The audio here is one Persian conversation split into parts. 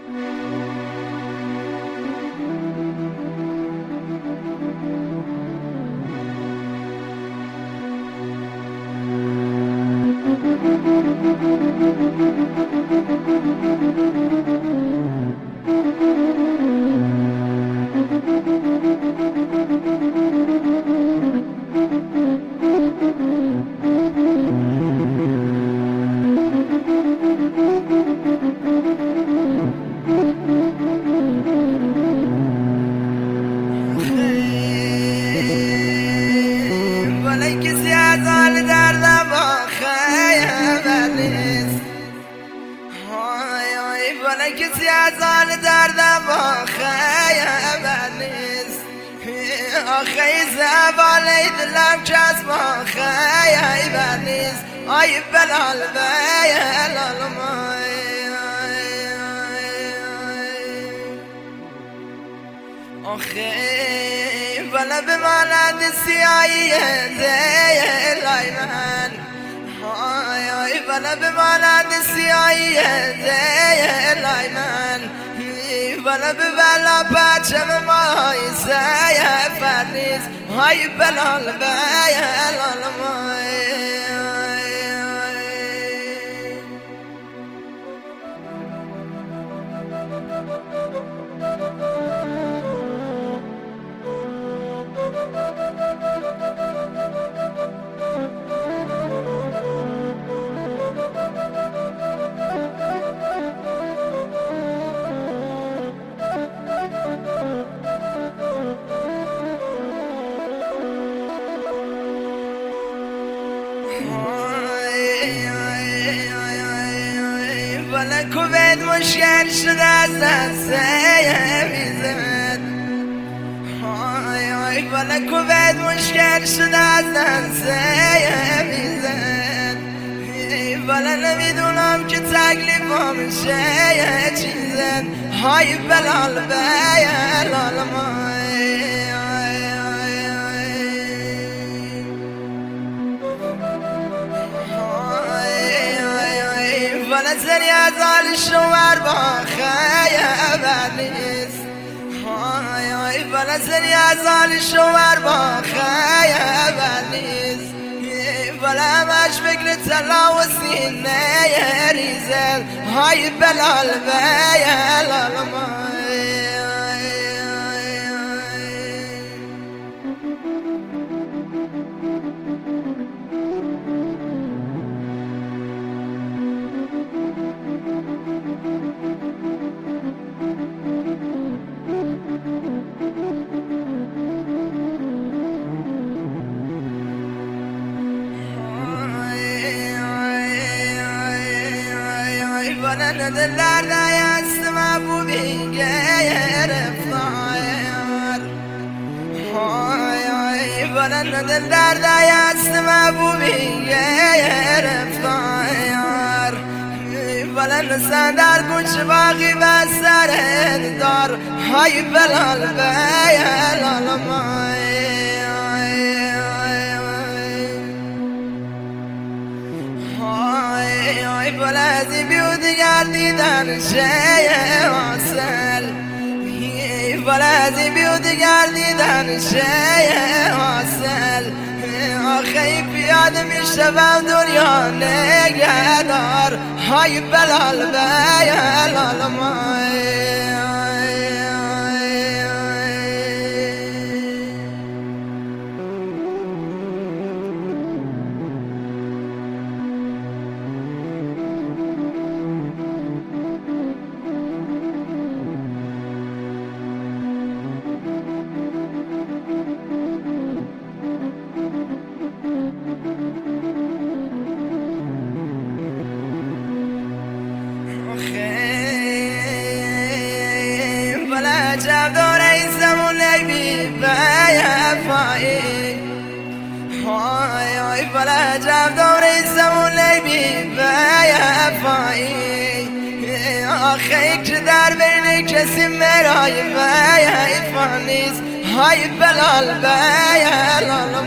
ولی کسی از حال دردم با خیبر نیست. ولی کسی از حال دردم با خیبر نیست. آخه زباله دلم کس با خیبر نیست. آی بلال بلال آخه ولی به مانند سیاهی دلای من، ولی به مانند سیاهی دلای من، ولی به بلا پرچم مای سیفر نیست. های بلال بلال ولی کوبید مشکل شده از دست میزد. ولی کوبید مشکل شده از دست میزد. ولی نمیدونم که تکلیفم میشه چیزه. های بلال بلال ولی زنی از حال شوهر با خیبر نیست. ولی زنی از حال شوهر با خیبر نیست. ولی همش فکر طلا و سینه ریزه. های بلال بلال ولی دل دردی است محبوبی گرفتار. ولی دل دردی است محبوبی گرفتار. ولی نسان در کوچه باقی بسر دار. های بلال بلال ولازی بیود گردیدن شه حاصل. ولازی بیود گردیدن شه حاصل. آخه پیاده میشوم دنیا نگهدار. های بلال بلال عجب دور این زمونه بی بیفایی. ولی عجب دور این زمونه بی بیفایی. آخه که در بین کسی مرای بیفا نیست. های بلال بلال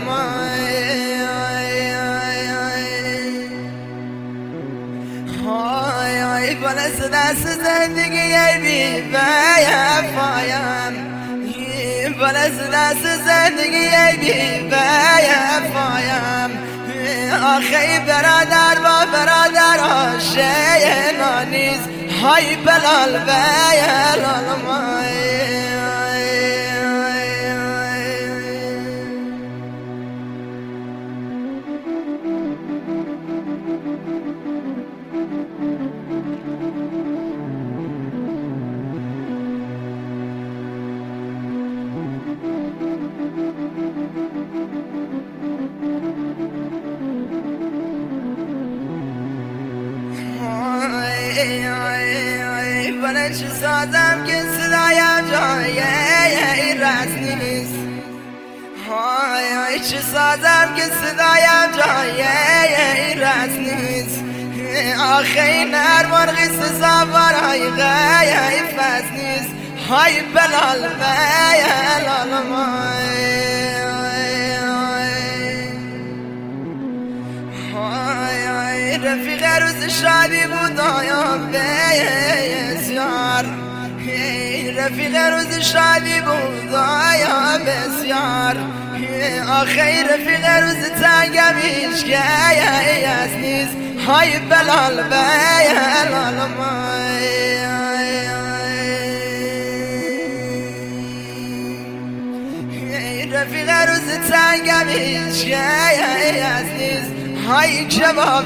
ولی دست زندگی بی وفایم بالاست دست زندگی بی وفایم آخی برادر با برادر آشینا نیست های بلال بیلال مای بله چه سازم که صدایم جای رس نیست چه سازم که صدایم جای رس نیست آخه این هر مرغی سزاوار های غیفت نیست های بلال بیلال مای رفیق روز شادی بود آیا بسیار رفیق روز شادی بود آیا بسیار آخه رفیق روز تنگم هیچ که از نیست های بلال بیلال مای رفیق روز تنگم هیچ که از نیست های کباب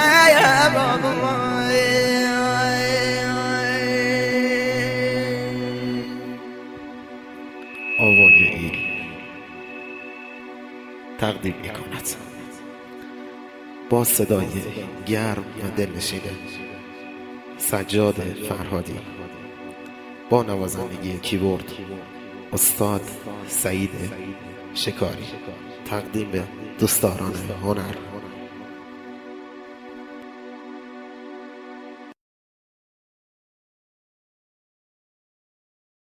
آوای ایل تقدیم می کند با صدای گرم و دلنشین سجاد فرهادی با نوازندگی کیبورد استاد سعید شکاری تقدیم به دوستداران هنر.